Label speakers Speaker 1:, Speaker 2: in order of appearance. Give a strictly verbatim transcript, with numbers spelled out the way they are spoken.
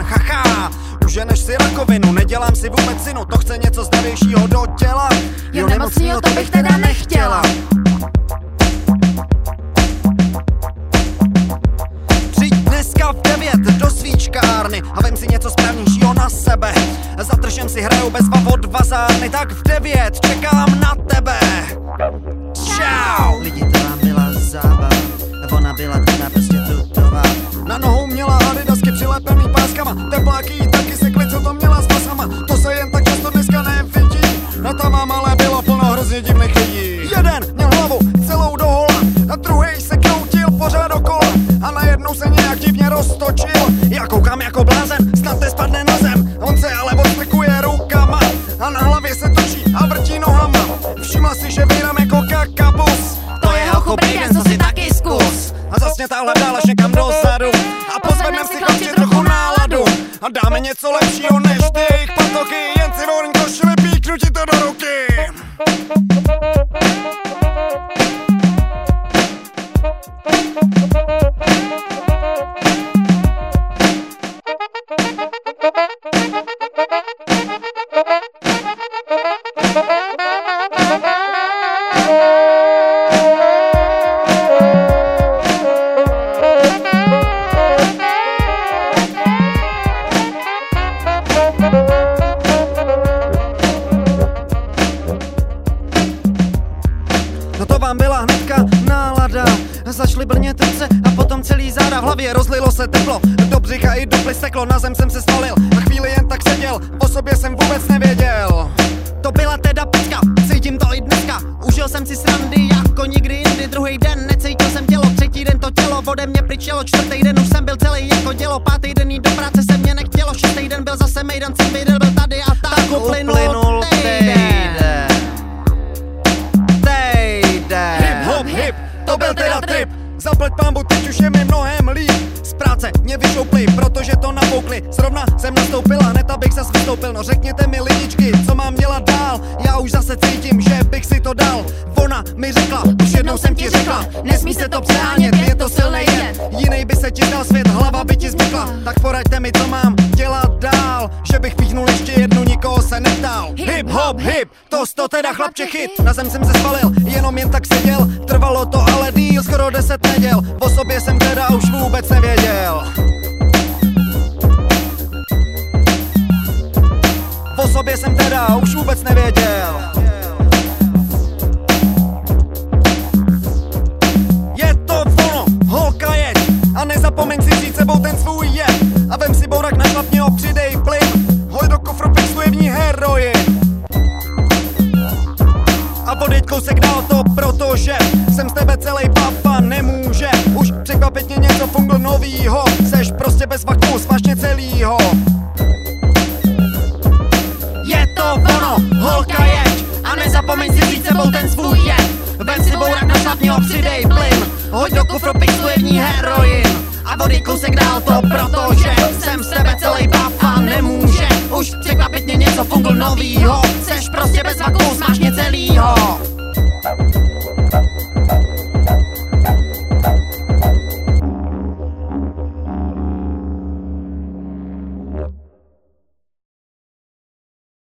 Speaker 1: haha. Uženeš si rakovinu, nedělám si vůbec synu, to chce něco zdravějšího do těla.
Speaker 2: Jo, nemocnýho to bych teda nechtěla.
Speaker 1: Přijď dneska v devět do svíčkárny a vem si něco správnějšího na sebe. Zatržem si hraju bezva od vazárny, tak v devět čekám na tebe. Čau! Lidi, to vám byla zábava, ona byla teda prostě tutová. Na nohou měla adidasky přilepený páskama, tepláky jí taky sekly, co to měla s pasama. To se jen tak často dneska nevidí, na tam mám ale bylo plno hrozně divných lidí. Jeden měl hlavu celou dohola a druhý se kroutil pořád dokola a najednou se nějak divně roztočil. Já koukám jako blázen, snad nespadne na zem, on se ale odstrkuje rukama a na hlavě se točí a vrtí nohama. Všimla si, že vírám jako kakabus.
Speaker 2: To je hochu brýden, co si taky zkus.
Speaker 1: A zas mě táhle dál až někam dozadu a pozvednem si chlapči trochu náladu a dáme něco lepšího než ty jejich patochy. Jen si volím košili, píknu ti to do ruky. No to vám byla hnedka nálada, začaly brnět ruce a potom celý záda. V hlavě rozlilo se teplo, do břicha i do plis teklo, na zem jsem se svalil, na chvíli jen tak seděl, o sobě jsem vůbec nevěděl. To byla teda pecka, cítím to i dneska, užil jsem si srandy jako nikdy jindy. Druhý den necítil jsem tělo, třetí den to tělo ode mě pryčelo, čtvrtý den už jsem byl celý jako dělo, pátý den jít do práce se mě nechtělo, šestý den byl zase mejdan, sedmý den byl tady a tak uplynul týden. Hip hop hip, to byl teda trip. Zaplať pambu, teď už je mi mnohem líp. Z práce mě vyšoupli, protože to nafoukli. Zrovna jsem nastoupil a hned abych zas vystoupil. No řekněte mi lidičky, co mám dělat dál. Já už zase cítím, že bych si to dal. Ona mi řekla, už jednou jsem ti řekla, nesmí se to přehánět, je to silnej jen. Jiný by se ti dal svět, hlava by ti zmykla. Tak poraďte mi, co mám dělat dál. Že bych píchnul ještě jednu, nikoho se neptal. Hip hop hip, to sto teda chlapče chyt. Na zem jsem se svalil, jenom jen tak seděl. Trvalo to ale díl, skoro deset neděl. O sobě jsem teda už vůbec nevěděl. O sobě jsem teda už vůbec nevěděl. Je to ono, holka jeď a nezapomeň si říct sebou ten svůj jed. A vem si bourak na šlapně ho přidej plyn. Hoj do kofru, pixuje v ní heroin. A odjeď kousek dál to, protože jsem z tebe celej papa nemůže už překvapit mě něco fungl novýho. Seš prostě bez vaku, svažně celýho. Je to ono, holka jeď a nezapomeň si říct sebou ten svůj jed. Vem si bourak na šlapně ho přidej plyn. Hoď do kufru, pixuje v ní heroin. A odjeď kousek dál to, protože jsem z tebe celej papa nemůže už překvapit mě něco fungl novýho. Seš prostě bez vaku, smažně celýho.